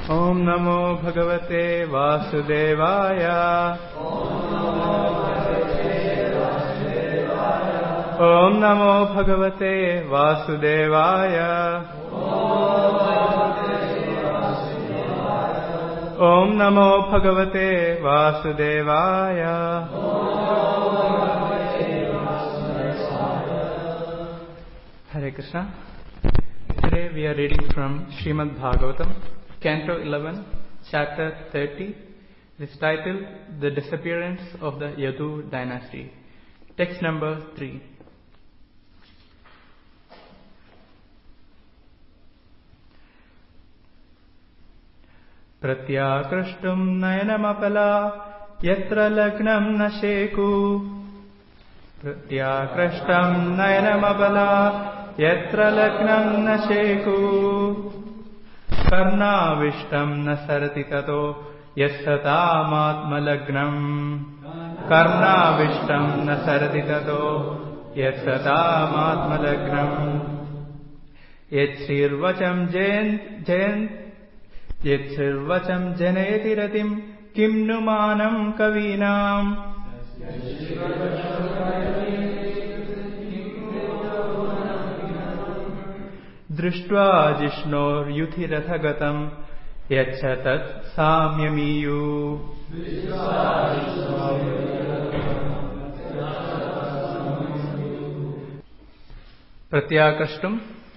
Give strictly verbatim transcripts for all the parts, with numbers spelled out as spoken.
Om Namo Bhagavate Vasudevaya. Om Namo Bhagavate Vasudevaya. Om Namo Bhagavate Vasudevaya. Hare Krishna. Today we are reading from Srimad Bhagavatam, Canto eleven, Chapter thirty. It is titled The Disappearance of the Yadu Dynasty. Text number three. Pratyakrashtum nayanamapala yatra lagnam nasheku. Pratyakrashtam nayanamapala yatra lagnam nasheku. Karnavishtam nasarati tato yassatamatmalagnam. Karnavishtam nasarati tato yassatamatmalagnam. Yetsirvacham jayant jayant Yetsirvacham janayati ratim kim numanam kavinam. Drishtva jishnor yuthirathagatam yachatat samyamiyu. Pratyakashtam,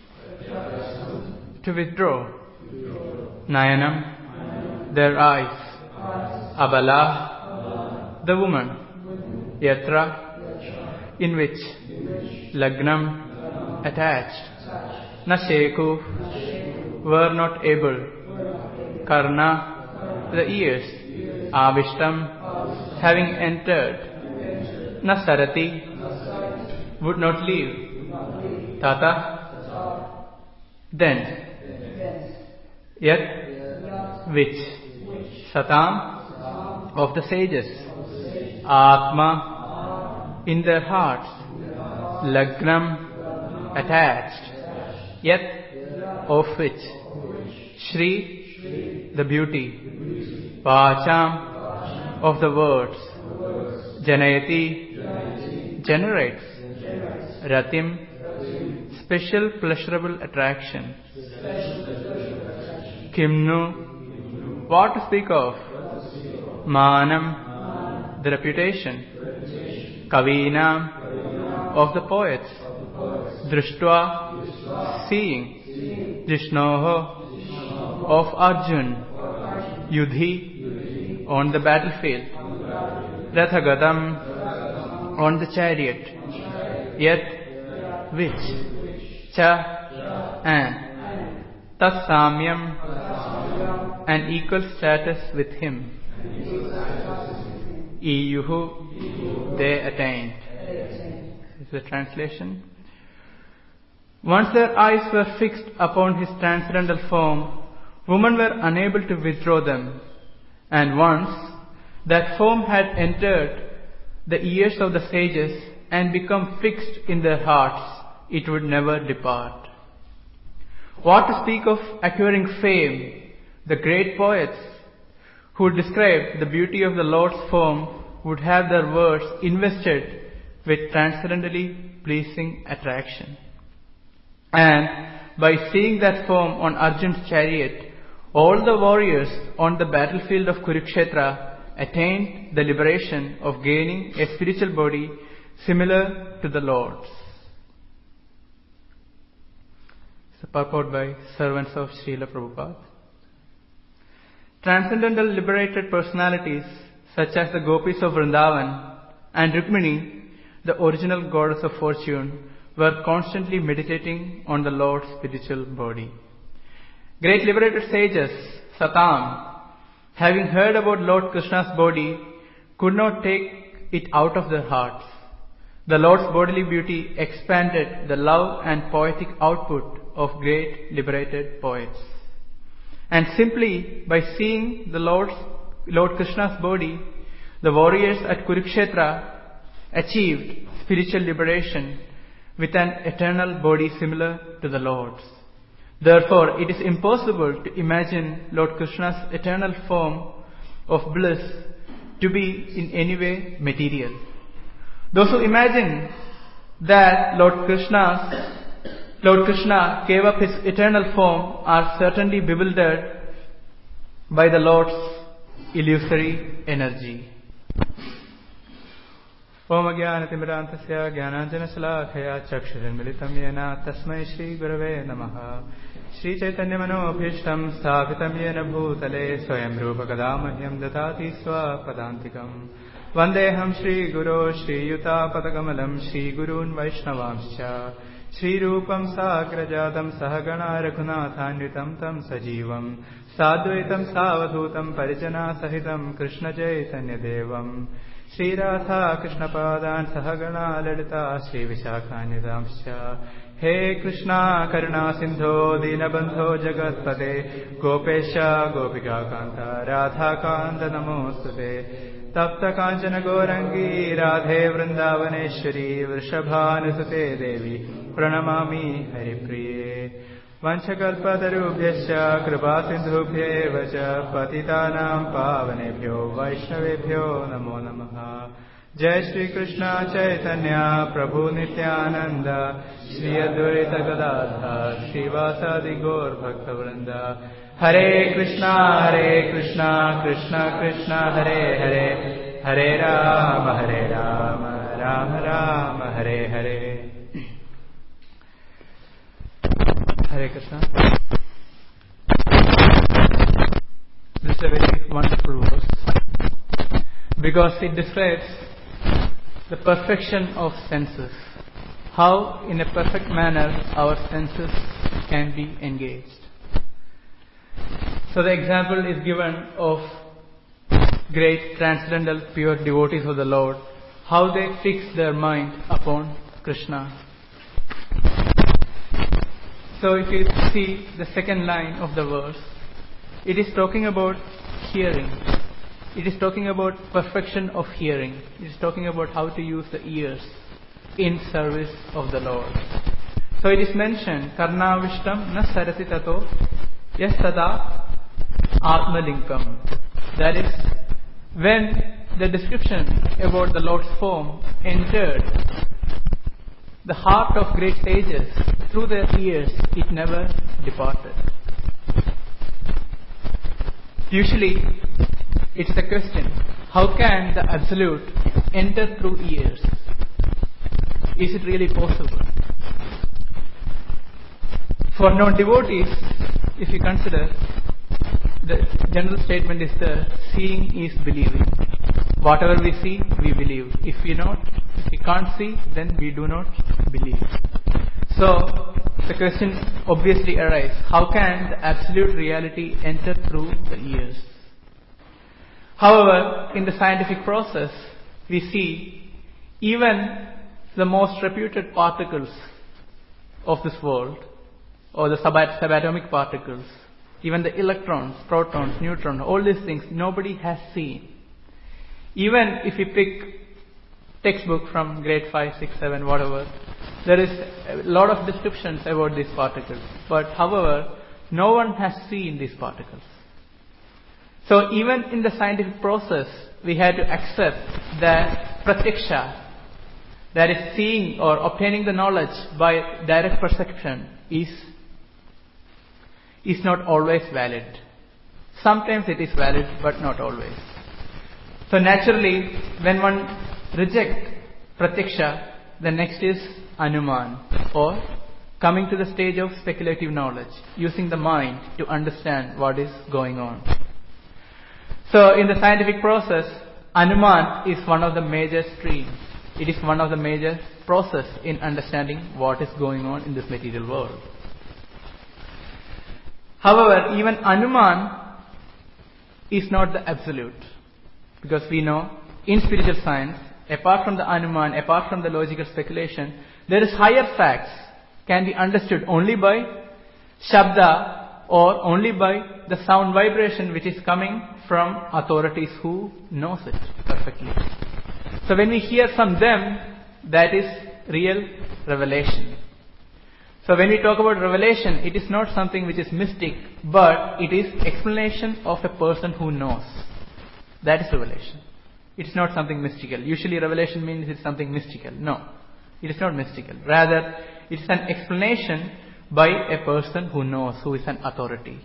to withdraw. Nayanam, their eyes. Abala, the woman. Yatra, in which. Lagnam, attached. Nasheku, were not able. Karna, the ears. Avishtam, having entered. Nasarati, would not leave. Tata, then. Yat, which. Satam, of the sages. Atma, in their hearts. Lagnam, attached. Yat, of which. Shri, the beauty. Vacham, of the words. Janayati, generates. Ratim, special pleasurable attraction. Kimnu, what to speak of. Manam, the reputation. Kavinam, of the poets. Drishtva, seeing. Jishnoho, of Arjun. Yudhi, on the battlefield. Rathagatam, on the chariot. Yet, which. Cha, and. Tatsamyam, an equal status with him. Iyuhu, they attained. This is the translation. Once their eyes were fixed upon his transcendental form, women were unable to withdraw them. And once that form had entered the ears of the sages and become fixed in their hearts, it would never depart. What to speak of acquiring fame, the great poets who described the beauty of the Lord's form would have their words invested with transcendently pleasing attraction. And by seeing that form on Arjun's chariot, all the warriors on the battlefield of Kurukshetra attained the liberation of gaining a spiritual body similar to the Lord's. It's a purport by servants of Srila Prabhupada. Transcendental liberated personalities such as the gopis of Vrindavan and Rukmini, the original goddess of fortune, were constantly meditating on the Lord's spiritual body. Great liberated sages, Satam, having heard about Lord Krishna's body, could not take it out of their hearts. The Lord's bodily beauty expanded the love and poetic output of great liberated poets. And simply by seeing the Lord's, Lord Krishna's body, the warriors at Kurukshetra achieved spiritual liberation with an eternal body similar to the Lord's. Therefore, it is impossible to imagine Lord Krishna's eternal form of bliss to be in any way material. Those who imagine that Lord Krishna's Lord Krishna gave up his eternal form are certainly bewildered by the Lord's illusory energy. Om Jnanatimirantasya Jnananjanashalakaya Chakshuranmilitam Yena Tasmai Shri Gurave Namaha Shri Chaitanya Manobhishtam Sthapitam Yena Bhutale Swayam Rupa Kadamahyam Datati Swa Padantikam Vandeham Shri Guru Shri Yuta Padakamalam Shri Gurun Vaishnavamscha Shri Rupam Sagrajatam Sahagana Raghunathanvitam Tam Sajivam Sadvaitam Savadhutam Parijana Sahitam Krishna Chaitanya Devam Shri Radha Krishna Padan Sahagana Lalita Shri Vishakhanyadamscha He Krishna Karuna Sindho Dinabandho Jagatpate Gopesha Gopika Kanta Radha Kanta Namostute Tapta Kanchana Gorangi Radhe Vrindavaneshwari Vrishabhanusute Devi Pranamami Haripriye Vanchakalpatarubhyasya Kripa Sindhubhye Vacha Patitanam Pavanebhyo Vaishnavebhyo Namo Namaha Jai Shri Krishna Chaitanya Prabhu Nityananda Shri Advaita Gadadhar Shri Vasadi Gaur Bhakta Vrinda Hare Krishna Hare Krishna Krishna Krishna Hare Hare Hare Rama Hare Rama Rama Rama Hare Hare. Hare Krishna. This is a very wonderful verse because it describes the perfection of senses. How in a perfect manner our senses can be engaged. So the example is given of great transcendental pure devotees of the Lord, how they fix their mind upon Krishna. So if you see the second line of the verse, it is talking about hearing. It is talking about perfection of hearing. It is talking about how to use the ears in service of the Lord. So it is mentioned, Karnavishtam na sarati tato yastada Atmalinkam. That is, when the description about the Lord's form entered the heart of great sages through their ears, it never departed. Usually, it's a question, how can the Absolute enter through ears? Is it really possible? For non-devotees, if you consider, the general statement is there, seeing is believing. Whatever we see, we believe. If we not, if we can't see, then we do not believe. So, the question obviously arises, how can the absolute reality enter through the ears? However, in the scientific process, we see even the most reputed particles of this world, or the sub- subatomic particles, even the electrons, protons, neutrons, all these things nobody has seen. Even if you pick textbook from grade five, six, seven, whatever, there is a lot of descriptions about these particles. But however, no one has seen these particles. So even in the scientific process, we had to accept that pratyaksha, that is seeing or obtaining the knowledge by direct perception, is is not always valid. Sometimes it is valid, but not always. So naturally, when one rejects pratyaksha, the next is anuman, or coming to the stage of speculative knowledge, using the mind to understand what is going on. So in the scientific process, anuman is one of the major streams. It is one of the major process in understanding what is going on in this material world. However, even anuman is not the absolute, because we know in spiritual science, apart from the anuman, apart from the logical speculation, there is higher facts can be understood only by shabda or only by the sound vibration which is coming from authorities who knows it perfectly. So when we hear from them, that is real revelation. So when we talk about revelation, it is not something which is mystic, but it is explanation of a person who knows. That is revelation. It is not something mystical. Usually revelation means it's something mystical. No, it is not mystical. Rather, it is an explanation by a person who knows, who is an authority.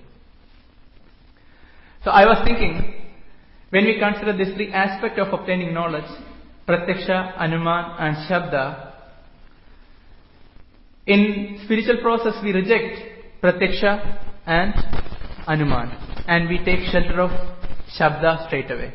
So I was thinking, when we consider these three aspects of obtaining knowledge, Pratyaksha, Anuman and Shabda, in spiritual process we reject Pratyaksha and Anuman and we take shelter of Shabda straight away.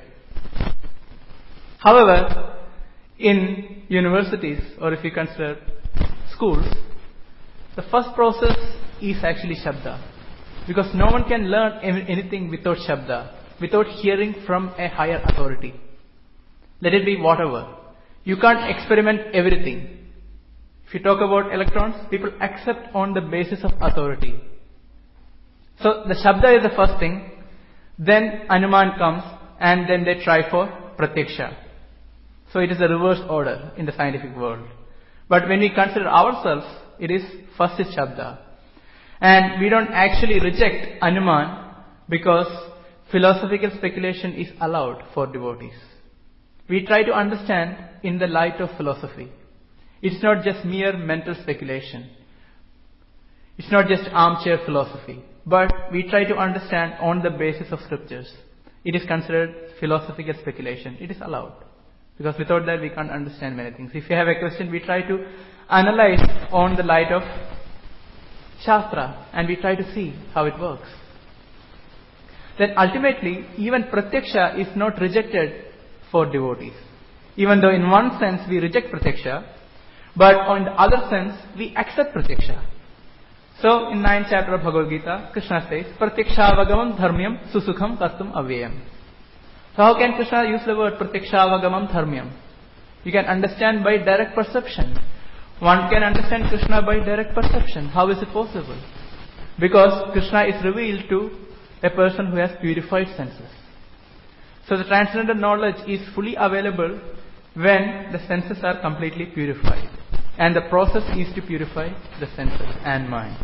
However, in universities or if you consider schools, the first process is actually Shabda. Because no one can learn anything without Shabda, without hearing from a higher authority. Let it be whatever. You can't experiment everything. If you talk about electrons, people accept on the basis of authority. So the Shabda is the first thing, then Anuman comes and then they try for Pratyaksha. So it is a reverse order in the scientific world. But when we consider ourselves, it is first is Shabda. And we don't actually reject Anuman because philosophical speculation is allowed for devotees. We try to understand in the light of philosophy. It's not just mere mental speculation. It's not just armchair philosophy. But we try to understand on the basis of scriptures. It is considered philosophical speculation. It is allowed. Because without that we can't understand many things. If you have a question, we try to analyze on the light of Shastra and we try to see how it works. Then ultimately, even Pratyaksha is not rejected for devotees. Even though in one sense we reject Pratyaksha, but on the other sense we accept Pratyaksha. So in ninth chapter of Bhagavad Gita, Krishna says, Pratyakshavagavam dharmyam susukham kartum avyayam. So how can Krishna use the word Pratyakshavagavam dharmyam? You can understand by direct perception. One can understand Krishna by direct perception. How is it possible? Because Krishna is revealed to a person who has purified senses. So the transcendental knowledge is fully available when the senses are completely purified. And the process is to purify the senses and mind.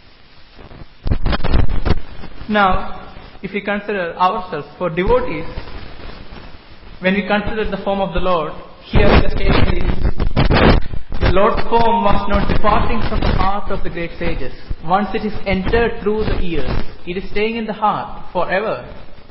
Now, if we consider ourselves for devotees, when we consider the form of the Lord, here the statement is, the Lord's form was not departing from the heart of the great sages. Once it is entered through the ears, it is staying in the heart forever.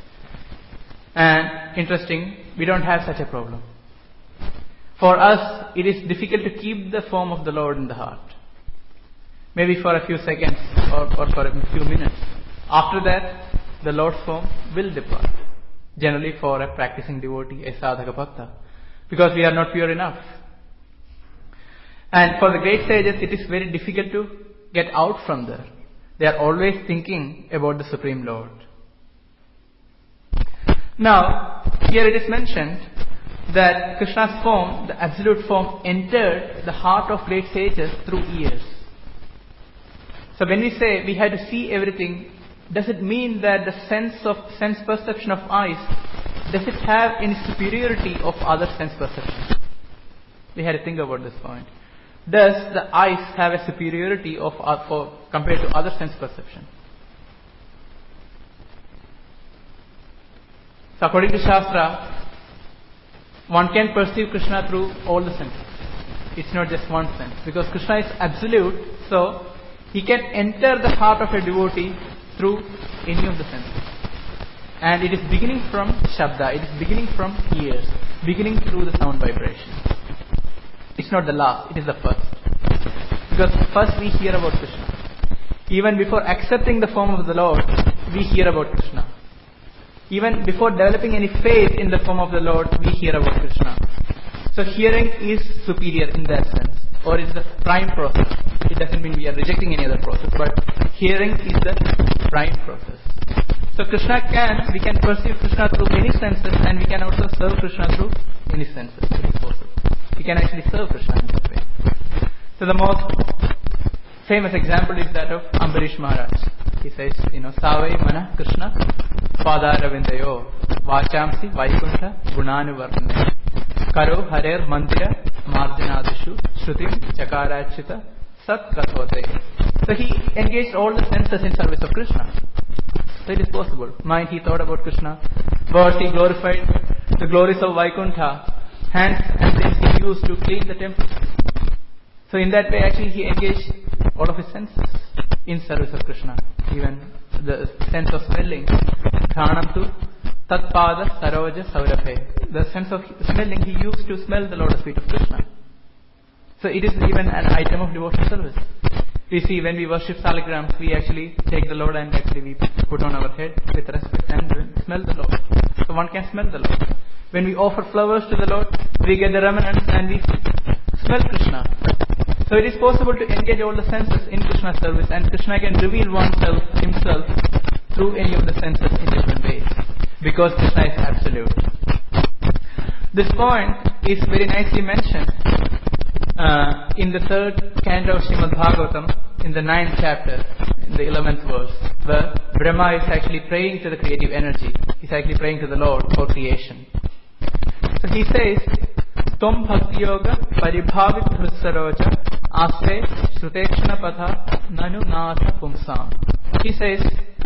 And interesting, we don't have such a problem. For us, it is difficult to keep the form of the Lord in the heart. Maybe for a few seconds or, or for a few minutes. After that, the Lord's form will depart. Generally for a practicing devotee, a sadhaka bhakta. Because we are not pure enough. And for the great sages, it is very difficult to get out from there. They are always thinking about the Supreme Lord. Now, here it is mentioned that Krishna's form, the absolute form, entered the heart of great sages through ears. So when we say we had to see everything, does it mean that the sense of sense perception of eyes, does it have any superiority of other sense perception? We had to think about this point. Does the eyes have a superiority of uh, for, compared to other sense perception? So according to Shastra, one can perceive Krishna through all the senses. It's not just one sense. Because Krishna is absolute, so he can enter the heart of a devotee through any of the senses. And it is beginning from Shabda, it is beginning from ears, beginning through the sound vibration. It's not the last, it is the first. Because first we hear about Krishna. Even before accepting the form of the Lord, we hear about Krishna. Even before developing any faith in the form of the Lord, we hear about Krishna. So hearing is superior in that sense, or it's the prime process. It doesn't mean we are rejecting any other process, but hearing is the prime process. So Krishna can, we can perceive Krishna through many senses, and we can also serve Krishna through any senses. It is possible. We can actually serve Krishna in that way. So the most famous example is that of Ambarish Maharaj. He says, you know, Savai Mana Krishna Padaravindayo Vachamsi Vaikuntha Gunanuvarne Karo Harer Mandira Marjanadishu Shrutim Chakarachita Sat Kathote. So he engaged all the senses in service of Krishna. So it is possible. Mind, he thought about Krishna. Words, he glorified the glories of Vaikuntha. Hands and things he used to clean the temple. So in that way actually he engaged all of his senses in service of Krishna. Even the sense of smelling. Ghanam tu tatpada saroja saurabhe. The sense of smelling he used to smell the lotus feet of Krishna. So it is even an item of devotional service. We see when we worship saligrams, we actually take the Lord and actually we put on our head with respect and smell the Lord. So one can smell the Lord. When we offer flowers to the Lord, we get the remnants and we smell Krishna. So it is possible to engage all the senses in Krishna's service, and Krishna can reveal oneself, himself, through any of the senses in different ways. Because Krishna is absolute. This point is very nicely mentioned uh, in the third canto of Srimad Bhagavatam, in the ninth chapter, in the eleventh verse, where Brahma is actually praying to the creative energy. He's actually praying to the Lord for creation. So he says, Tom Bhakti Yoga Paribhavit Hrusaroja Ase Shrutekshana Patha Nanu Nasa Pumsam. He says,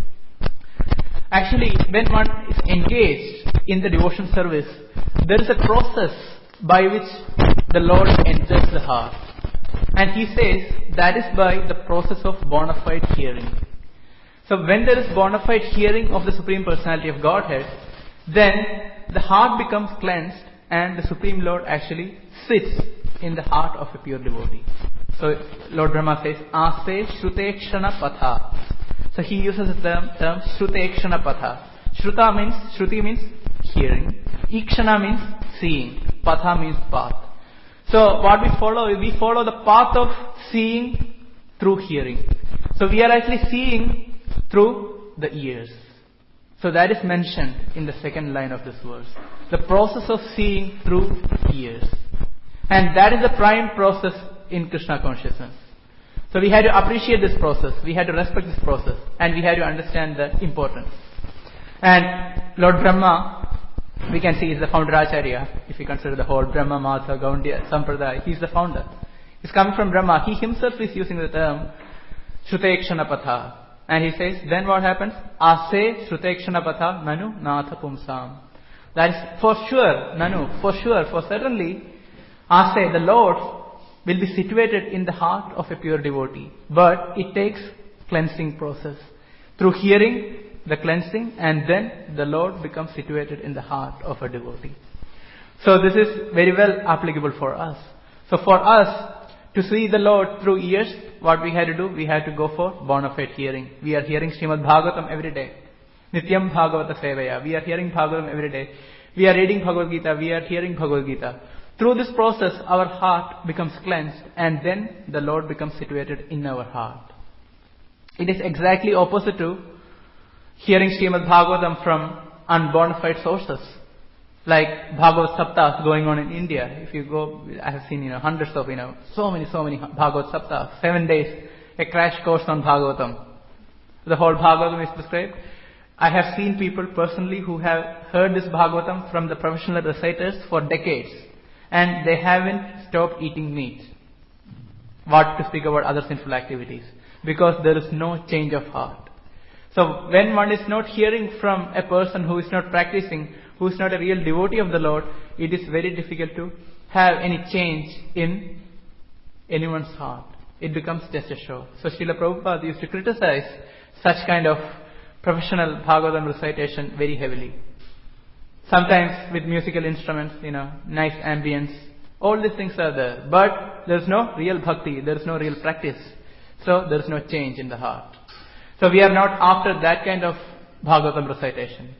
actually, when one is engaged in the devotion service, there is a process by which the Lord enters the heart. And he says that is by the process of bona fide hearing. So when there is bona fide hearing of the Supreme Personality of Godhead, then the heart becomes cleansed and the Supreme Lord actually sits in the heart of a pure devotee. So Lord Brahma says, Ase Shrutekshana Patha. So he uses the term, term Shrutekshana Patha. Shruta means, Shruti means hearing. Ikshana means seeing. Patha means path. So what we follow is we follow the path of seeing through hearing. So we are actually seeing through the ears. So that is mentioned in the second line of this verse. The process of seeing through ears. And that is the prime process in Krishna consciousness. So we had to appreciate this process. We had to respect this process. And we had to understand the importance. And Lord Brahma, we can see, is the founder Acharya. If you consider the whole Brahma, Matha, Gaundiya, Sampradaya, he is the founder. He's coming from Brahma. He himself is using the term Shrutekshana Patha. And he says, then what happens? Ase Shrutekshana Patha Nanu Natha Pumsam. That is for sure, Nanu, for sure, for certainly, Ase, the Lord, will be situated in the heart of a pure devotee. But it takes cleansing process. Through hearing, the cleansing, and then the Lord becomes situated in the heart of a devotee. So this is very well applicable for us. So for us to see the Lord through ears, what we had to do, we had to go for bona fide hearing. We are hearing Srimad Bhagavatam every day. Nityam Bhagavata Sevaya. We are hearing Bhagavatam every day. We are reading Bhagavad Gita. We are hearing Bhagavad Gita. Through this process, our heart becomes cleansed, and then the Lord becomes situated in our heart. It is exactly opposite to hearing Srimad Bhagavatam from unbona fide sources, like Bhagavad Saptas going on in India. If you go, I have seen, you know, hundreds of, you know, so many, so many Bhagavad Saptas, seven days, a crash course on Bhagavatam. The whole Bhagavatam is described. I have seen people personally who have heard this Bhagavatam from the professional reciters for decades, and they haven't stopped eating meat. What to speak about other sinful activities? Because there is no change of heart. So when one is not hearing from a person who is not practicing, who is not a real devotee of the Lord, it is very difficult to have any change in anyone's heart. It becomes just a show. So Srila Prabhupada used to criticize such kind of professional Bhagavatam recitation very heavily. Sometimes with musical instruments, you know, nice ambience, all these things are there. But there is no real bhakti, there is no real practice. So there is no change in the heart. So we are not after that kind of Bhagavatam recitation.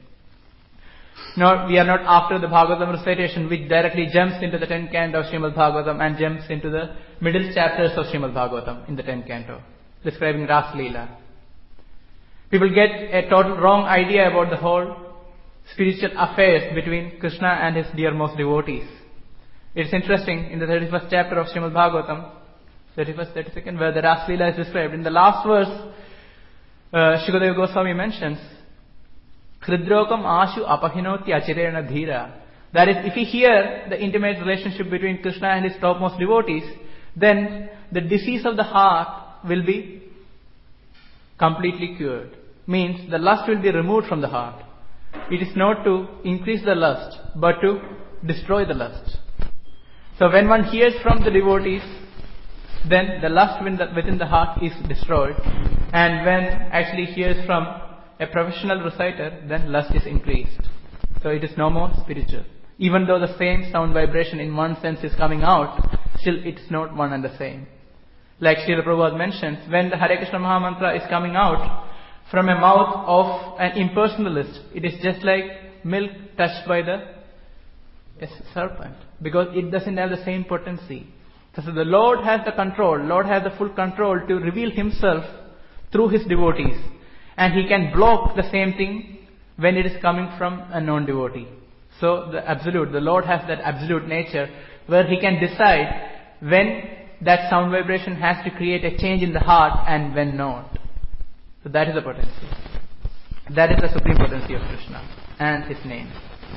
No, we are not after the Bhagavatam recitation which directly jumps into the tenth canto of Srimad Bhagavatam and jumps into the middle chapters of Srimad Bhagavatam in the tenth canto, describing Ras Leela. People get a total wrong idea about the whole spiritual affairs between Krishna and his dearmost devotees. It's interesting, in the thirty-first chapter of Srimad Bhagavatam, thirty-first, thirty-second, where the Ras Leela is described. In the last verse, uh, Shukadeva Goswami mentions, Hridrokam ashu apahinoti achirena dhira. That is, if we hear the intimate relationship between Krishna and his topmost devotees, then the disease of the heart will be completely cured. Means the lust will be removed from the heart. It is not to increase the lust, but to destroy the lust. So when one hears from the devotees, then the lust within the heart is destroyed. And when actually hears from a professional reciter, then lust is increased. So it is no more spiritual. Even though the same sound vibration in one sense is coming out, still it is not one and the same. Like Srila Prabhupada mentions, when the Hare Krishna Mahamantra is coming out from a mouth of an impersonalist, it is just like milk touched by the yes, serpent, because it doesn't have the same potency. So the Lord has the control, Lord has the full control to reveal Himself through His devotees. And He can block the same thing when it is coming from a non-devotee. So the absolute, the Lord has that absolute nature where He can decide when that sound vibration has to create a change in the heart and when not. So that is the potency. That is the supreme potency of Krishna and His name.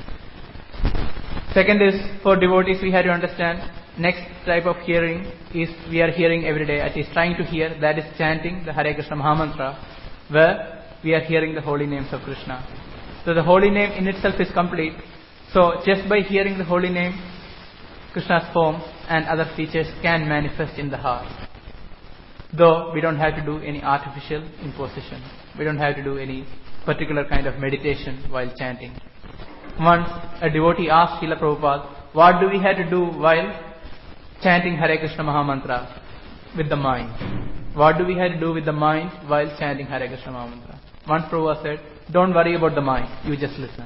Second is, for devotees we have to understand, next type of hearing is we are hearing every day, at least trying to hear, that is chanting the Hare Krishna Mahamantra, where we are hearing the holy names of Krishna. So the holy name in itself is complete. So just by hearing the holy name, Krishna's form and other features can manifest in the heart. Though we don't have to do any artificial imposition. We don't have to do any particular kind of meditation while chanting. Once a devotee asked Srila Prabhupada, what do we have to do while chanting Hare Krishna Mahamantra with the mind? What do we have to do with the mind while chanting Hare Krishna Mahamantra? Once Prabhupada said, don't worry about the mind, you just listen.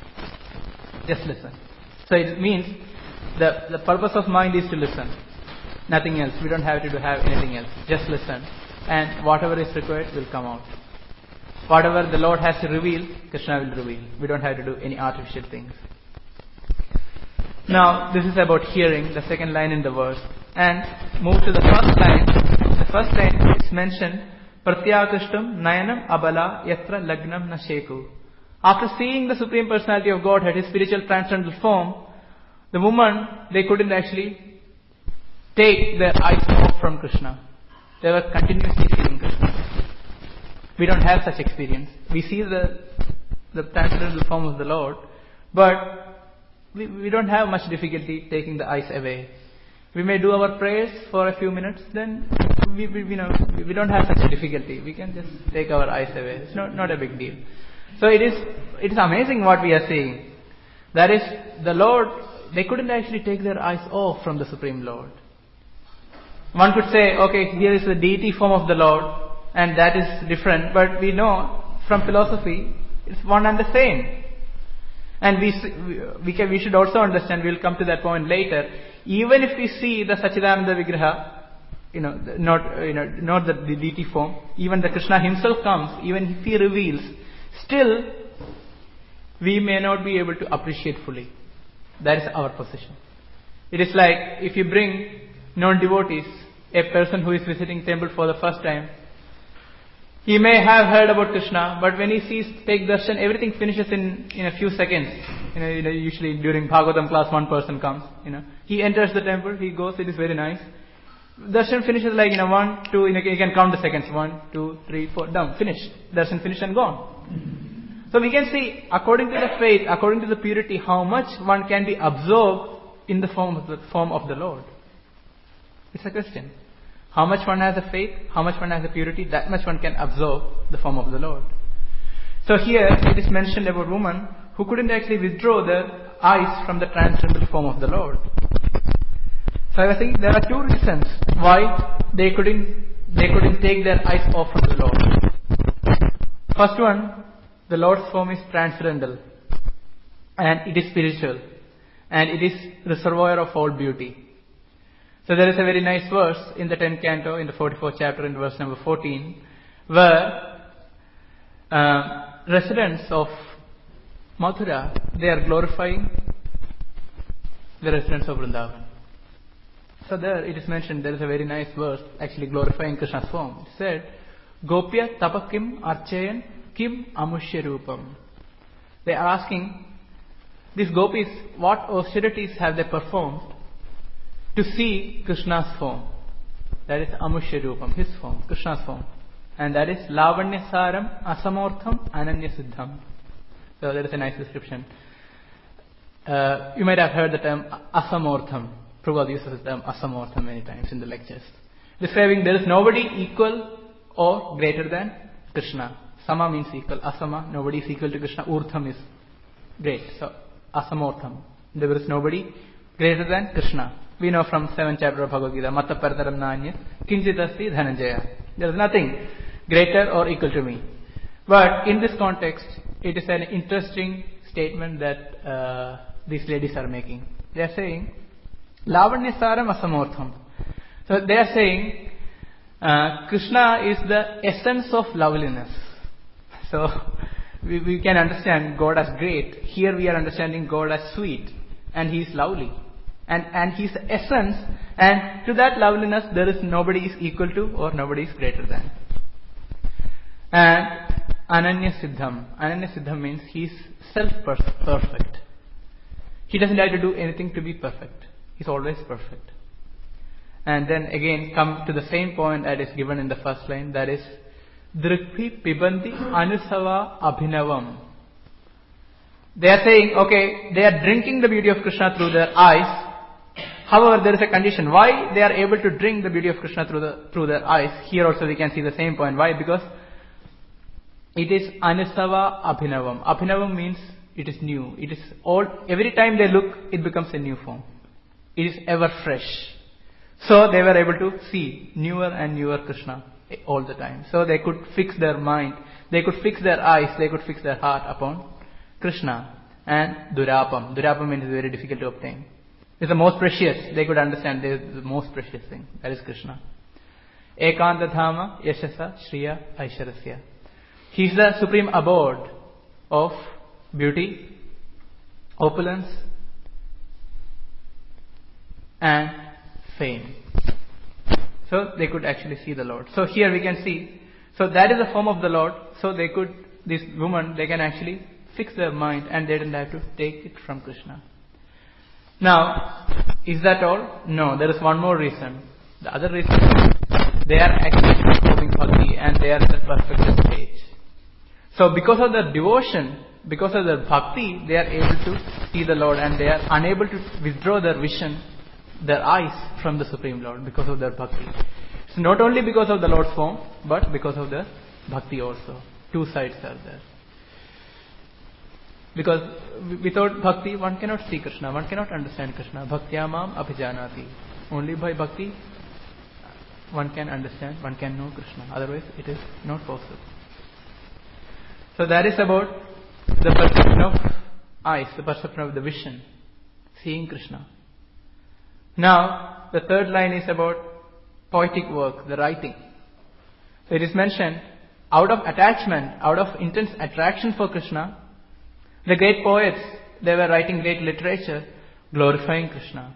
Just listen. So it means the, the purpose of mind is to listen. Nothing else. We don't have to do, have anything else. Just listen. And whatever is required will come out. Whatever the Lord has to reveal, Krishna will reveal. We don't have to do any artificial things. Now, this is about hearing, the second line in the verse. And move to the first line. The first line is mentioned, Pratyakashtam Nayanam Abala Yatra Lagnam Nasheku. After seeing the Supreme Personality of Godhead, His spiritual transcendental form, the woman, they couldn't actually take their eyes off from Krishna. They were continuously seeing Krishna. We don't have such experience. We see the, the transcendental form of the Lord, but we, we don't have much difficulty taking the eyes away. We may do our prayers for a few minutes, then we, we, you know, we don't have such a difficulty. We can just take our eyes away. It's not, not a big deal. So it is, it is amazing what we are seeing. That is, the Lord, they couldn't actually take their eyes off from the Supreme Lord. One could say, okay, here is the deity form of the Lord, and that is different, but we know from philosophy, it's one and the same. And we we can we should also understand, we'll come to that point later, even if we see the Sachidananda Vigraha, you know, not you know not the deity form, even the Krishna Himself comes, even if He reveals, still we may not be able to appreciate fully. That is our position. It is like if you bring non-devotees, a person who is visiting temple for the first time, he may have heard about Krishna, but when he sees take darshan, everything finishes in, in a few seconds. You know, you know, usually during Bhagavatam class, one person comes. You know, he enters the temple, he goes, it is very nice. Darshan finishes like you know one, two. You know, you can count the seconds. One, two, three, four. Down, finished. Darshan finished and gone. So we can see, according to the faith, according to the purity, how much one can be absorbed in the form of the form of the Lord. It's a question. How much one has a faith, how much one has a purity, that much one can absorb the form of the Lord. So here it is mentioned about woman who couldn't actually withdraw their eyes from the transcendental form of the Lord. So I was thinking there are two reasons why they couldn't they couldn't take their eyes off from the Lord. First one, the Lord's form is transcendental and it is spiritual and it is reservoir of all beauty. So there is a very nice verse in the tenth canto, in the forty-fourth chapter, in verse number fourteen, where uh, residents of Mathura, they are glorifying the residents of Vrindavan. So there it is mentioned, there is a very nice verse actually glorifying Krishna's form. It said, Gopya tapakim archayan kim amushya rupam. They are asking, these gopis, what austerities have they performed to see Krishna's form. That is Amushya Rupam, his form, Krishna's form. And that is Lavanyasaram Asamortham Ananya Siddham. So that is a nice description. Uh, you might have heard the term Asamortham. Prabhupada uses the term Asamortham many times in the lectures. Describing there is nobody equal or greater than Krishna. Sama means equal. Asama, nobody is equal to Krishna. Urtham is great. So, Asamortham. There is nobody greater than Krishna. We know from seventh chapter of Bhagavad Gita, Matta Parataram Nanya, Kinchitasti Dhananjaya. There is nothing greater or equal to me. But in this context, it is an interesting statement that uh, these ladies are making. They are saying, Lavanyasaram Asamortham. So they are saying, uh, Krishna is the essence of loveliness. So we, we can understand God as great. Here we are understanding God as sweet. And He is lovely. And, and He is the essence. And to that loveliness, there is nobody is equal to or nobody is greater than. And Ananya Siddham. Ananya Siddham means He is self-perfect. He doesn't have to do anything to be perfect. He is always perfect. And then again come to the same point that is given in the first line. That is Drikpi Pibanti Anusava Abhinavam. They are saying, okay, they are drinking the beauty of Krishna through their eyes. However, there is a condition. Why they are able to drink the beauty of Krishna through the through their eyes? Here also we can see the same point. Why? Because it is Anusava Abhinavam. Abhinavam means it is new. It is all, every time they look, it becomes a new form. It is ever fresh. So they were able to see newer and newer Krishna all the time. So they could fix their mind, they could fix their eyes, they could fix their heart upon Krishna. And Durapam. Durapam means very difficult to obtain. It's the most precious. They could understand this is the most precious thing. That is Krishna. Ekanta Dhama Yashasa Shriya Aisharasya. He is the supreme abode of beauty, opulence, and fame. So they could actually see the Lord. So here we can see, so that is the form of the Lord. So they could, this woman, they can actually fix their mind and they didn't have to take it from Krishna. Now, is that all? No, there is one more reason. The other reason is they are actually performing bhakti and they are in the perfect stage. So because of their devotion, because of their bhakti, they are able to see the Lord and they are unable to withdraw their vision, their eyes from the Supreme Lord because of their bhakti. It's not only because of the Lord's form, but because of their bhakti also. Two sides are there. Because without bhakti, one cannot see Krishna, one cannot understand Krishna. Bhaktyamam abhijanati. Only by bhakti, one can understand, one can know Krishna. Otherwise, it is not possible. So that is about the perception of eyes, the perception of the vision, seeing Krishna. Now, the third line is about poetic work, the writing. So it is mentioned, out of attachment, out of intense attraction for Krishna, the great poets, they were writing great literature, glorifying Krishna.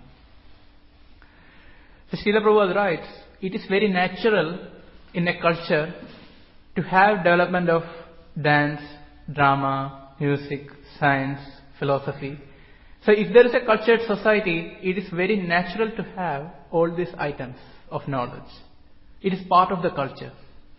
So Srila Prabhupada writes, it is very natural in a culture to have development of dance, drama, music, science, philosophy. So if there is a cultured society, it is very natural to have all these items of knowledge. It is part of the culture.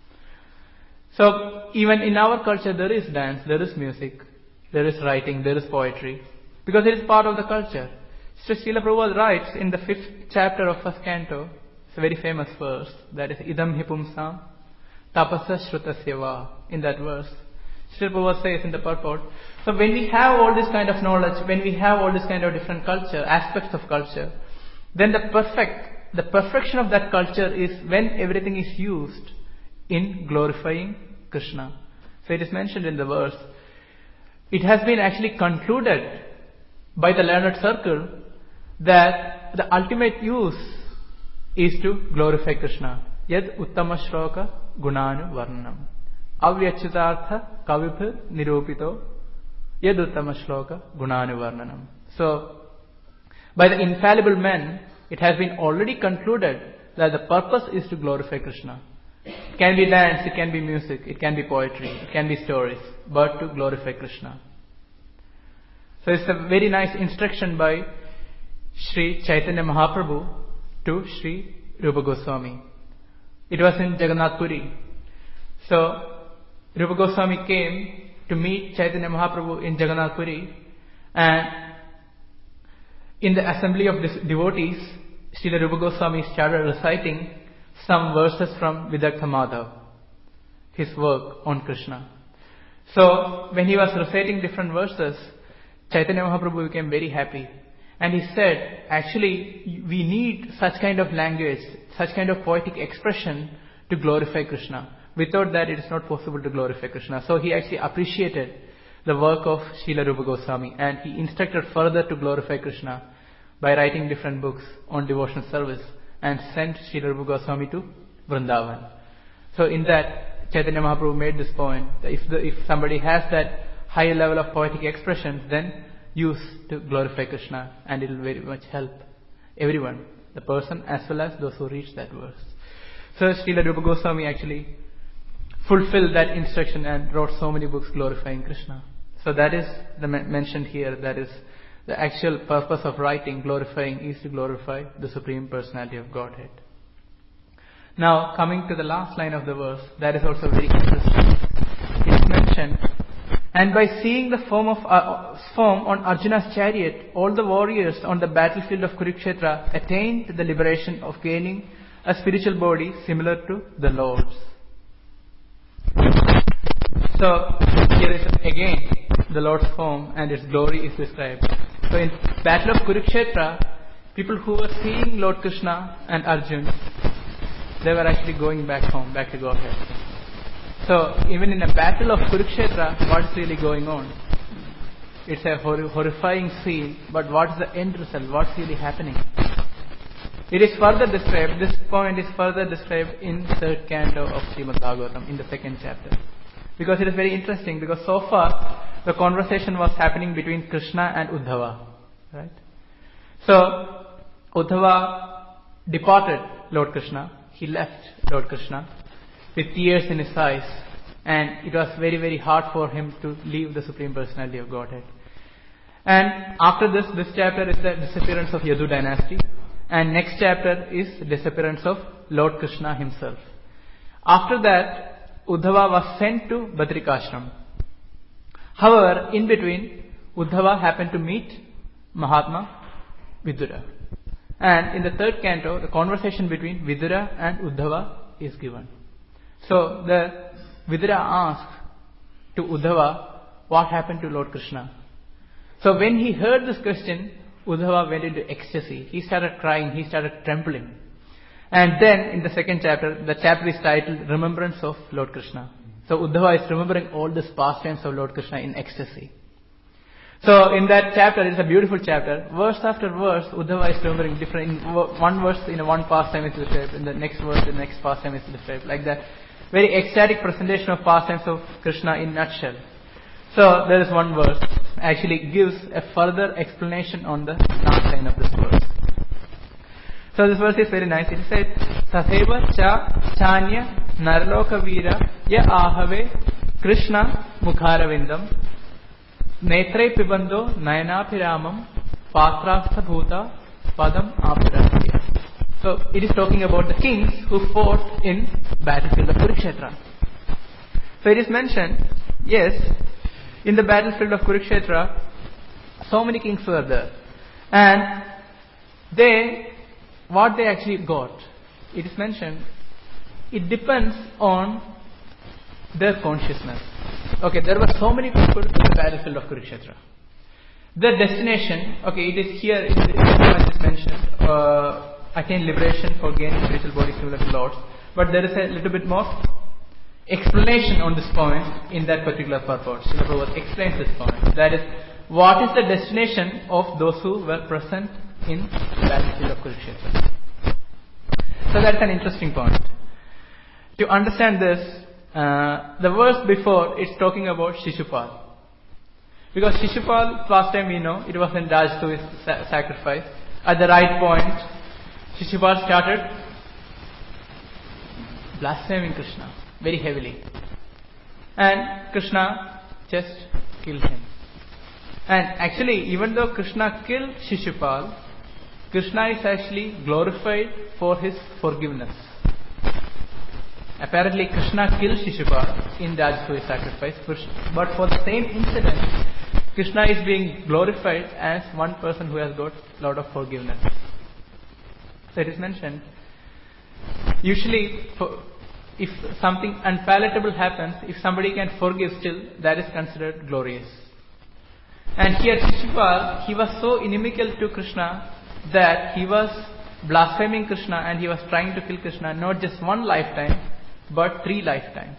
So even in our culture there is dance, there is music, there is writing, there is poetry. Because it is part of the culture. So Srila Prabhupada writes in the fifth chapter of first canto, it's a very famous verse, that is Idam hi pumsam tapasa shrutasya va. In that verse, Srila Prabhupada says in the purport, so when we have all this kind of knowledge, when we have all this kind of different culture, aspects of culture, then the perfect, the perfection of that culture is when everything is used in glorifying Krishna. So it is mentioned in the verse, it has been actually concluded by the learned circle that the ultimate use is to glorify Krishna. Yad uttama shloka gunanu varnam. Avyachyutartha kavibhir nirupito yad uttama shloka gunanu varnanam. So, by the infallible men, it has been already concluded that the purpose is to glorify Krishna. It can be dance, it can be music, it can be poetry, it can be stories, but to glorify Krishna. So it's a very nice instruction by Sri Chaitanya Mahaprabhu to Sri Rupa Goswami. It was in Jagannath Puri. So Rupa Goswami came to meet Chaitanya Mahaprabhu in Jagannath Puri, and in the assembly of devotees, Srila Rupa Goswami started reciting some verses from Vidagdha Madhav, his work on Krishna. So when he was reciting different verses, Chaitanya Mahaprabhu became very happy. And he said, actually, we need such kind of language, such kind of poetic expression to glorify Krishna. Without that, it is not possible to glorify Krishna. So he actually appreciated the work of Srila Rupa Goswami, and he instructed further to glorify Krishna by writing different books on devotional service and sent Srila Rupa Goswami to Vrindavan. So in that, Chaitanya Mahaprabhu made this point that if, the, if somebody has that high level of poetic expression, then use to glorify Krishna, and it will very much help everyone, the person as well as those who reach that verse. So Srila Rupa Goswami actually fulfilled that instruction and wrote so many books glorifying Krishna. So that is the mentioned here, that is the actual purpose of writing, glorifying, is to glorify the Supreme Personality of Godhead. Now coming to the last line of the verse, that is also very interesting. It's mentioned, and by seeing the form of uh, form on Arjuna's chariot, all the warriors on the battlefield of Kurukshetra attained the liberation of gaining a spiritual body similar to the Lord's. So here is again the Lord's form and its glory is described. So in battle of Kurukshetra, people who were seeing Lord Krishna and Arjun, they were actually going back home, back to Godhead. So even in a battle of Kurukshetra, what's really going on? It's a hor- horrifying scene, but what's the end result? What's really happening? It is further described, this point is further described in third canto of Srimad Bhagavatam, in the second chapter. Because it is very interesting, because so far the conversation was happening between Krishna and Uddhava. Right? So Uddhava departed Lord Krishna. He left Lord Krishna with tears in his eyes, and it was very very hard for him to leave the Supreme Personality of Godhead. And after this, this chapter is the disappearance of Yadu dynasty, and next chapter is the disappearance of Lord Krishna himself. After that, Uddhava was sent to Badrikashram. However, in between, Uddhava happened to meet Mahatma Vidura. And in the third canto, the conversation between Vidura and Uddhava is given. So the Vidura asked to Uddhava what happened to Lord Krishna. So when he heard this question, Uddhava went into ecstasy. He started crying, he started trembling. And then in the second chapter, the chapter is titled Remembrance of Lord Krishna. So Uddhava is remembering all these pastimes of Lord Krishna in ecstasy. So in that chapter, it's a beautiful chapter. Verse after verse, Uddhava is remembering different. In one verse, in one pastime is described. In the next verse, the next pastime is described. Like that, very ecstatic presentation of pastimes of Krishna in nutshell. So there is one verse actually gives a further explanation on the last line of this verse. So this verse is very nice. It says, Tatheva cha chanya narloka vira ya ahave Krishna mukharavindam netre pibando nayanapiramam patrastha bhuta padam apurasya. So it is talking about the kings who fought in battlefield of Kurukshetra. So it is mentioned, yes, in the battlefield of Kurukshetra, so many kings were there. And they, what they actually got, it is mentioned, it depends on their consciousness. Okay, there were so many people in the battlefield of Kurukshetra. Their destination, okay, it is here, it is mentioned, uh, attain liberation for gaining spiritual body similar to Lord's. But there is a little bit more explanation on this point in that particular purport. Srila Prabhupada explains this point. That is, what is the destination of those who were present in the battlefield of Kurukshetra? So that's an interesting point. To understand this, uh, the verse before, it's talking about Shishupal. Because Shishupal, last time we know, it was in Rajasu's sa- sacrifice. At the right point, Shishupal started blaspheming Krishna very heavily. And Krishna just killed him. And actually, even though Krishna killed Shishupal, Krishna is actually glorified for his forgiveness. Apparently Krishna killed Shishupal in the Rajasuya sacrifice, but for the same incident, Krishna is being glorified as one person who has got a lot of forgiveness. So it is mentioned, usually for, if something unpalatable happens, if somebody can forgive still, that is considered glorious. And here Shishupal, he was so inimical to Krishna that he was blaspheming Krishna and he was trying to kill Krishna not just one lifetime, but three lifetimes.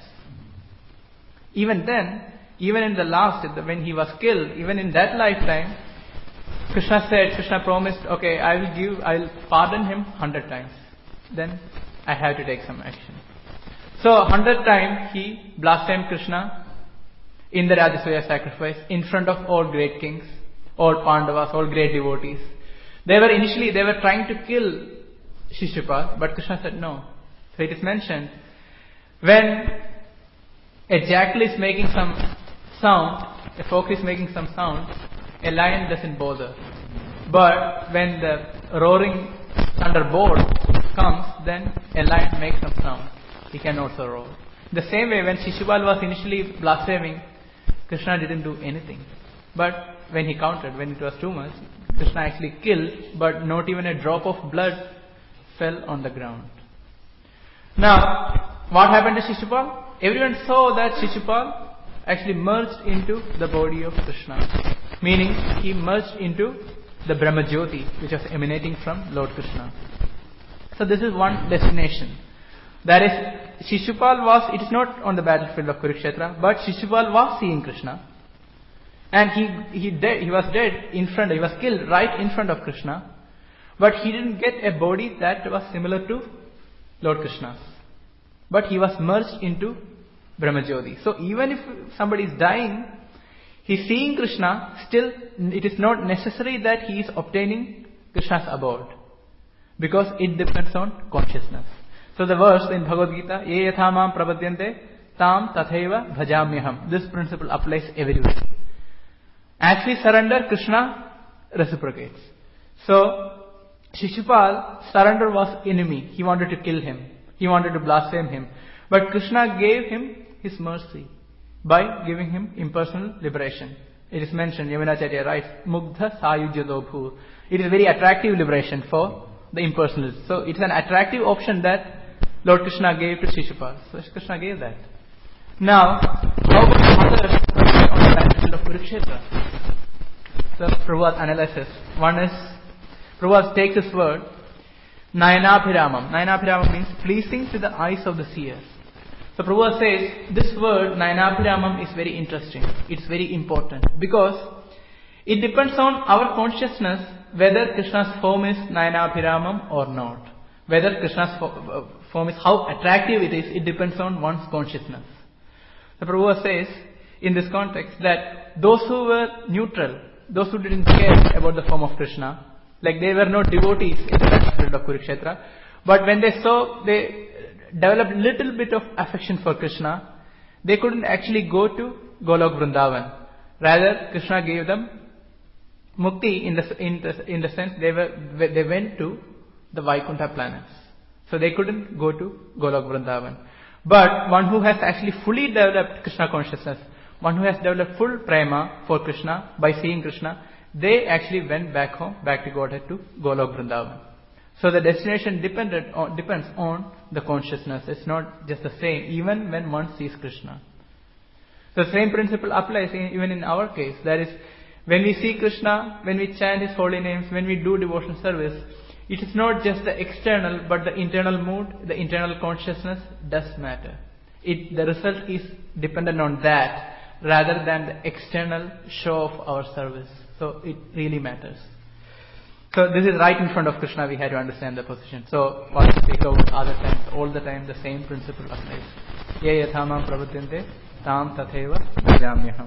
Even then, even in the last, when he was killed, even in that lifetime, Krishna said, Krishna promised, okay, I will give, I will pardon him hundred times. Then I have to take some action. So hundred times he blasphemed Krishna in the Rajasuya sacrifice in front of all great kings, all Pandavas, all great devotees. They were initially, they were trying to kill Shishupal, but Krishna said no. So it is mentioned, when a jackal is making some sound, a fox is making some sound, a lion doesn't bother. But when the roaring thunderbolt comes, then a lion makes some sound. He can also roar. The same way, when Shishupal was initially blaspheming, Krishna didn't do anything. But when he counted, when it was too much, Krishna actually killed, but not even a drop of blood fell on the ground. Now, what happened to Shishupal? Everyone saw that Shishupal actually merged into the body of Krishna. Meaning, he merged into the Brahma Jyoti, which was emanating from Lord Krishna. So this is one destination. That is, Shishupal was, it is not on the battlefield of Kurukshetra, but Shishupal was seeing Krishna. And he, he, dead, he was dead in front, he was killed right in front of Krishna. But he didn't get a body that was similar to Lord Krishna's. But he was merged into Brahmajyoti. So even if somebody is dying, he is seeing Krishna, still it is not necessary that he is obtaining Krishna's abode. Because it depends on consciousness. So the verse in Bhagavad Gita, Ye yathamam prapadyante tam tathaiva bhajamyaham. This principle applies everywhere. As we surrender, Krishna reciprocates. So Shishupal, surrender was enemy. He wanted to kill him. He wanted to blaspheme him. But Krishna gave him his mercy by giving him impersonal liberation. It is mentioned, Yamunacharya writes, Mugdha Sayujyadobhu. It is very attractive liberation for the impersonalists. So it is an attractive option that Lord Krishna gave to Shishupal. So Krishna gave that. Now, how about others on the battlefield of Kurukshetra? So Prabhupada analyzes. One is, Prabhupada takes his word, Nayanabhiramam. Nayanabhiramam means pleasing to the eyes of the seers. So Prabhupada says, this word Nayanabhiramam is very interesting. It's very important. Because it depends on our consciousness whether Krishna's form is Nayanabhiramam or not. Whether Krishna's form is, how attractive it is, it depends on one's consciousness. So Prabhupada says, in this context, that those who were neutral, those who didn't care about the form of Krishna, like they were not devotees in the battlefield of Kurukshetra, but when they saw, they developed little bit of affection for Krishna, they couldn't actually go to Golok Vrindavan. Rather, Krishna gave them mukti in the, in the, in the sense they were, they went to the Vaikuntha planets. So they couldn't go to Golok Vrindavan. But one who has actually fully developed Krishna consciousness, one who has developed full prema for Krishna by seeing Krishna, they actually went back home, back to Godhead, to Golok Vrindavan. So the destination depended on, depends on the consciousness. It's not just the same, even when one sees Krishna. The same principle applies in, even in our case. That is, when we see Krishna, when we chant His holy names, when we do devotional service, it is not just the external, but the internal mood, the internal consciousness does matter. It, the result is dependent on that, rather than the external show of our service. So it really matters. So this is right in front of Krishna, we had to understand the position. So what we speak about other times, all the time the same principle applies. Ye yathamam prapadyante tam tatheva bhajamyaham.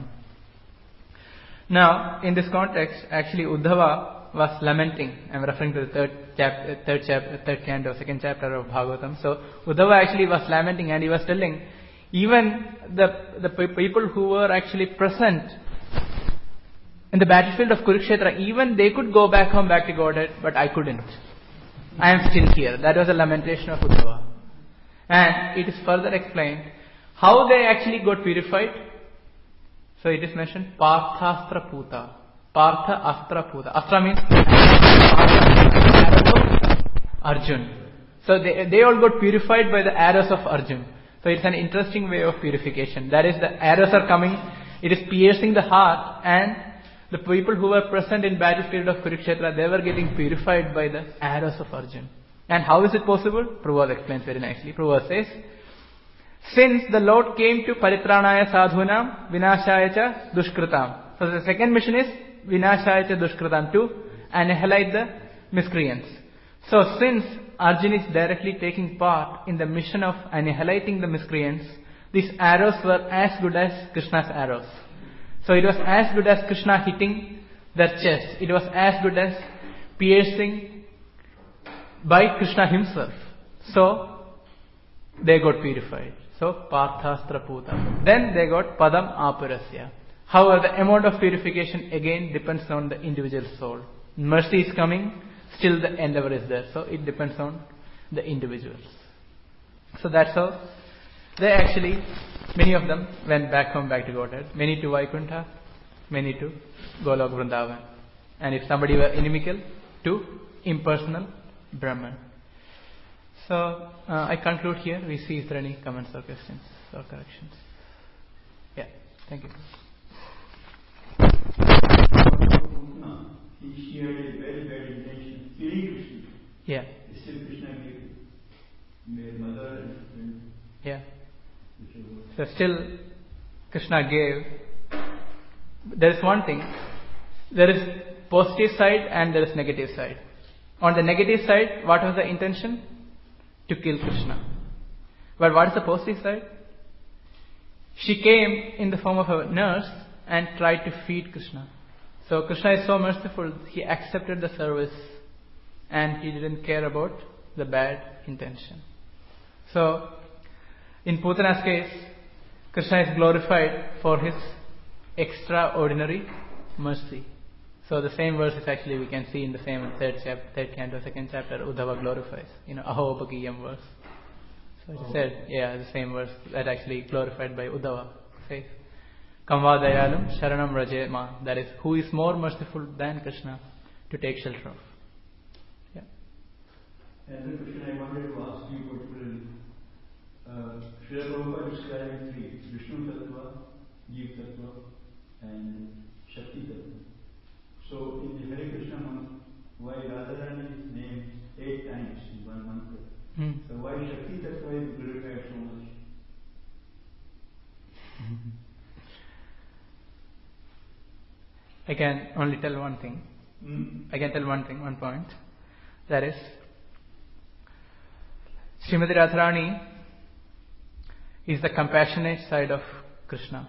Now, in this context, actually Uddhava was lamenting. I'm referring to the third chapter, third chapter, third canto, second chapter of Bhagavatam. So Uddhava actually was lamenting, and he was telling, even the the people who were actually present in the battlefield of Kurukshetra, even they could go back home, back to Godhead, but I couldn't. I am still here. That was a lamentation of Uddhava. And it is further explained how they actually got purified. So it is mentioned Parthastra Puta. Partha Astra Puta. Astra means Arjun. So they, they all got purified by the arrows of Arjun. So it's an interesting way of purification. That is, the arrows are coming, it is piercing the heart, and the people who were present in battlefield of Kurukshetra, they were getting purified by the arrows of Arjun. And how is it possible? Prabhupada explains very nicely. Prabhupada says, since the Lord came to Paritranaya Sadhunam, Vinashaya cha Dushkritam. So the second mission is Vinashaya cha Dushkritam, to annihilate the miscreants. So since Arjun is directly taking part in the mission of annihilating the miscreants, these arrows were as good as Krishna's arrows. So it was as good as Krishna hitting their chest. It was as good as piercing by Krishna himself. So they got purified. So Parthastra Puta. Then they got Padam Apurasya. However, the amount of purification again depends on the individual soul. Mercy is coming, still the endeavor is there. So it depends on the individuals. So that's how they actually, many of them went back home, back to Godhead. Many to Vaikuntha, many to Golok Vrindavan. And if somebody were inimical, to impersonal Brahman. So uh, I conclude here. We see if there are any comments or questions or corrections. Yeah, thank you. He shared a very bad intention, killing Krishna. Yeah. Still Krishna gave made mother and yeah. So still Krishna gave. There is one thing. There is positive side and there is negative side. On the negative side, what was the intention? To kill Krishna. But what is the positive side? She came in the form of a nurse and tried to feed Krishna. So Krishna is so merciful, he accepted the service and he didn't care about the bad intention. So in Putana's case, Krishna is glorified for his extraordinary mercy. So the same verses actually we can see in the same third chapter, third canto, second chapter, Uddhava glorifies. You know, Ahopakiyam verse. So it said, yeah, the same verse that actually glorified by Uddhava says, Kamva Dayalam Sharanam Rajema. That is, who is more merciful than Krishna to take shelter of. Yeah. And the question I wanted to ask you particularly, uh, Srila Prabhupada describing three, Vishnu Tattva, Jeev Tattva, and Shakti Tattva. So in the Hare Krishna month, why Radharani is named eight times in one month? Hmm. So why Shakti Tattva is glorified so much? I can only tell one thing. Mm. I can tell one thing, one point. That is, Srimati Radharani is the compassionate side of Krishna.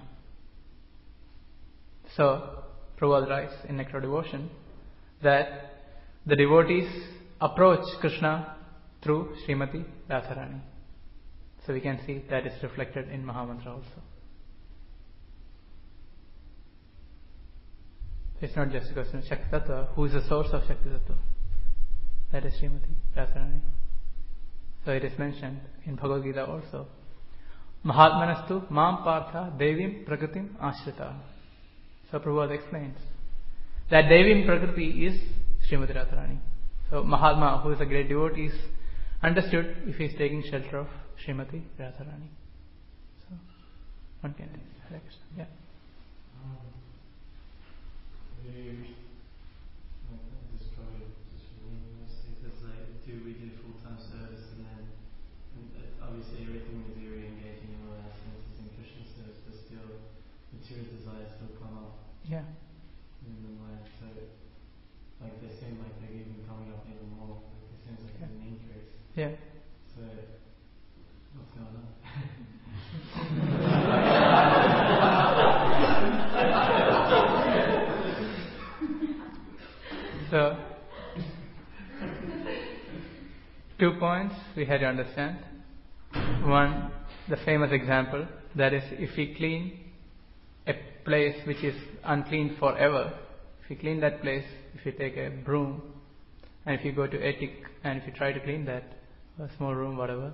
So, Prabhupada writes in Nectar of Devotion that the devotees approach Krishna through Srimati Radharani. So we can see that is reflected in Mahamantra also. It's not just a question of Shakti Tattva. Who is the source of Shakti Tattva? That is Srimati Radharani. So it is mentioned in Bhagavad Gita also. Mahatmanastu Mam Partha Devim Prakritim Ashrita. So Prabhupada explains that Devim Prakriti is Srimati Radharani. So Mahatma, who is a great devotee, is understood if he is taking shelter of Srimati Radharani. So one can take Hare Krishna. Yeah. Um, we, like, this is probably just for me mostly, because like, do we do full-time service and then and obviously everything we do we're engaging in all our senses in Krishna service, but still material desires still come up. Yeah. In the mind, so like they seem like they're even coming up even more. Like it seems like Yeah. there's an increase. Yeah. So what's going on? So two points we had to understand. One, the famous example, that is, if we clean a place which is unclean forever, if you clean that place, if you take a broom, and if you go to attic, and if you try to clean that, a small room, whatever,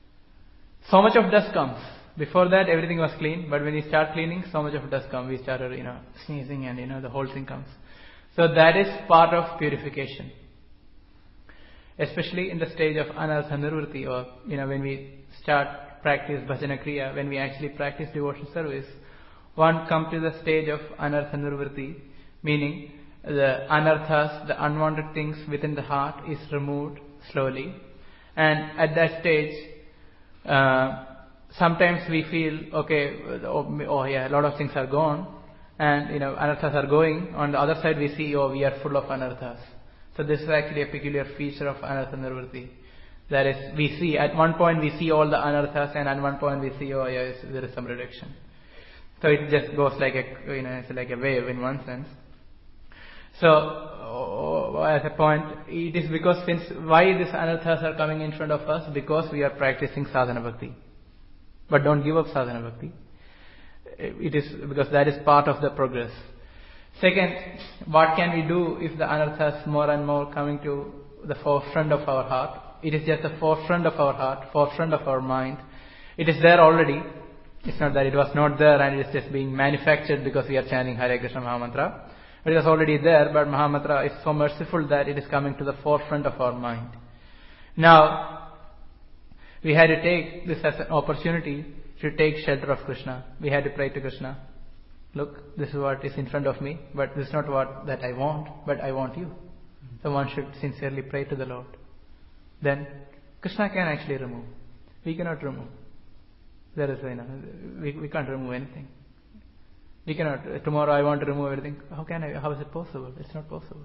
so much of dust comes. Before that, everything was clean, but when you start cleaning, so much of dust comes. We started, you know, sneezing, and you know, the whole thing comes. So that is part of purification. Especially in the stage of anartha nirvritti, or, you know, when we start practice bhajana kriya, when we actually practice devotion service, one come to the stage of anartha nirvritti, meaning the anarthas, the unwanted things within the heart is removed slowly. And at that stage, uh, sometimes we feel, okay, oh, oh yeah, a lot of things are gone, and you know, anarthas are going. On the other side, we see, oh, we are full of anarthas. So this is actually a peculiar feature of anartha nirvritti. That is, we see, at one point we see all the anarthas, and at one point we see, oh yes, there is some reduction. So it just goes like a, you know, it's like a wave in one sense. So, oh, as a point, it is because since, why these anarthas are coming in front of us? Because we are practicing sadhana bhakti. But don't give up sadhana bhakti. It is because that is part of the progress. Second, what can we do if the anarthas more and more coming to the forefront of our heart? It is just the forefront of our heart, forefront of our mind. It is there already. It's not that it was not there and it is just being manufactured because we are chanting Hare Krishna Mahamantra. It is already there, but Mahamantra is so merciful that it is coming to the forefront of our mind. Now, we had to take this as an opportunity to take shelter of Krishna. We had to pray to Krishna. Look, this is what is in front of me, but this is not what that I want, but I want you. So one should sincerely pray to the Lord. Then Krishna can actually remove. We cannot remove. There is, you know, we, we can't remove anything. We cannot, tomorrow I want to remove everything. How can I, how is it possible? It's not possible.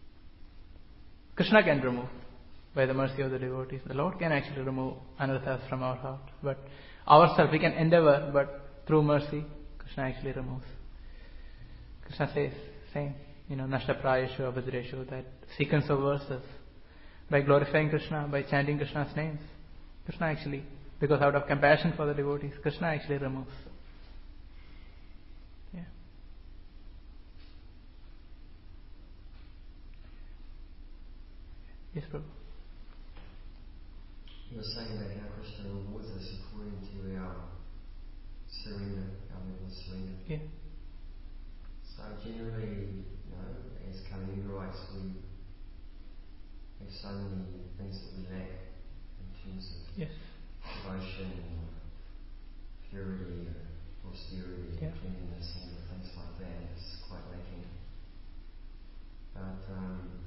Krishna can remove by the mercy of the devotees. The Lord can actually remove anarthas from our heart. But ourselves, we can endeavor, but through mercy, Krishna actually removes. Krishna says, same, you know, Nashta Prayeshu Abhadreshu, that sequence of verses. By glorifying Krishna, by chanting Krishna's names, Krishna actually, because out of compassion for the devotees, Krishna actually removes. Yeah. Yes, Prabhu. You were saying about how Krishna rewards us according to our surrender, our level of surrender. Yeah. So generally, you know, as Kali writes, we have so many things that we lack in terms of yes. devotion, or purity, or austerity, yeah. cleanliness, and things like that. It's quite lacking. But um,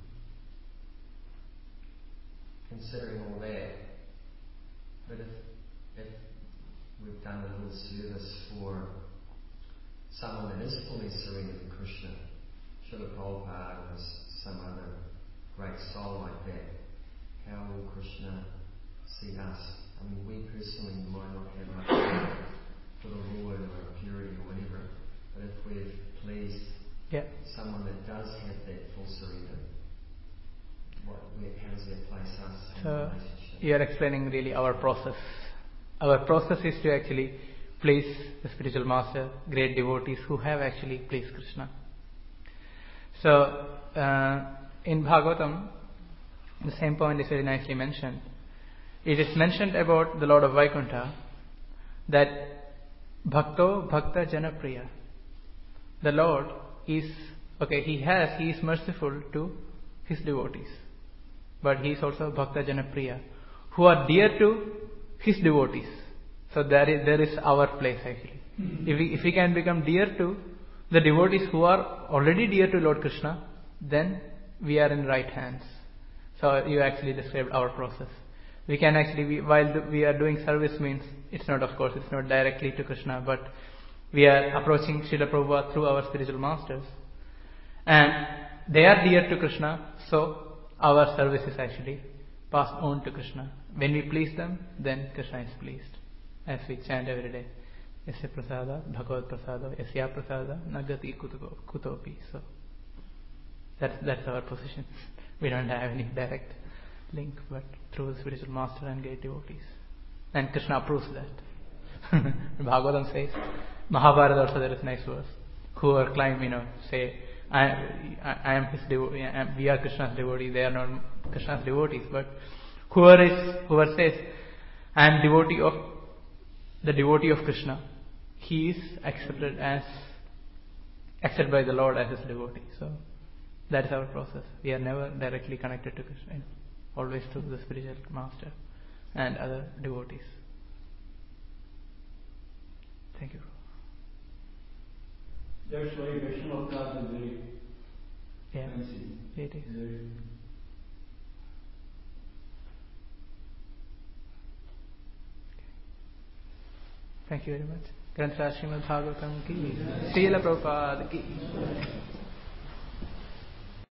considering all that, but if, if we've done a little service for someone that is fully surrendered to Krishna, Srila Prabhupada or some other great soul like that, how will Krishna see us? I mean, we personally might not have much for the Lord or purity or whatever, but if we've pleased yeah. someone that does have that full surrender, what, where, how does that place us in so the relationship? You are explaining really our process. Our process is to actually please the spiritual master, great devotees who have actually pleased Krishna. So, uh, in Bhagavatam, the same point is very nicely mentioned. It is mentioned about the Lord of Vaikuntha that Bhakto Bhakta Janapriya. The Lord is, okay, He has, He is merciful to His devotees. But He is also Bhakta Janapriya, who are dear to His devotees. So there is, there is our place actually. Mm-hmm. If we, if we can become dear to the devotees who are already dear to Lord Krishna, then we are in right hands. So you actually described our process. We can actually, we, while do, we are doing service means, it's not, of course, it's not directly to Krishna, but we are approaching Srila Prabhupada through our spiritual masters. And they are dear to Krishna, so our service is actually passed on to Krishna. When we please them, then Krishna is pleased. As we chant every day. Yasya prasada, bhagavad prasada, yasya prasada, nagati kutopi. So that's, that's our position. We don't have any direct link, but through the spiritual master and great devotees. And Krishna approves that. Bhagavatam says, Mahabharata also there is a nice verse. Whoever climb, you know, say, I, I, I am his devotee, I am, we are Krishna's devotee, they are not Krishna's devotees. But whoever is, whoever says, I am devotee of, the devotee of Krishna, he is accepted as, accepted by the Lord as his devotee. So, that is our process. We are never directly connected to Krishna, you know, always to the spiritual master and other devotees. Thank you. That's why Vaishnava Avtar is very Yeah, fancy. it is. Very Thank you very much. Granth Srimad Bhagavatam ki, Srila Prabhupada ki.